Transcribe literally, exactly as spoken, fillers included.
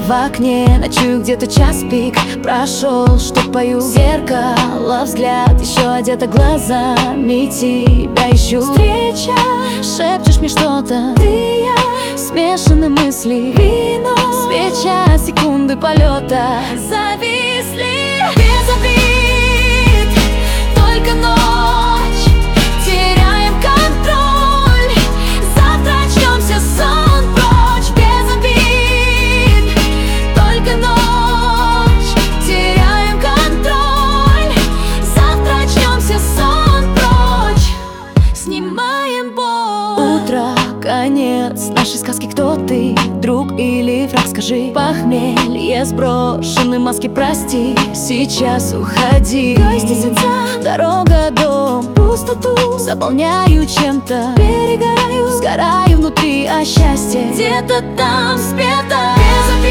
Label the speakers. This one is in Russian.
Speaker 1: в окне, ночую где-то час пик прошел, что пою в зеркало, взгляд еще одета глазами, тебя ищу. Встреча, шепчешь мне что-то, ты и я, смешаны мысли, вино, свеча, секунды полета зависли без обид, только ночь, теряем контроль, завтра очнемся, сон прочь, без обид, только ночь, теряем контроль, завтра очнемся, сон прочь, снимаем боль. Утро, конец нашей сказки, кто ты, друг или враг, скажи. Похмелье, сброшены маски, прости, сейчас уходи. Гостиница, дорога, дом, пустоту заполняю чем-то, перегораю, сгораю внутри, а счастье где-то там спето без обид.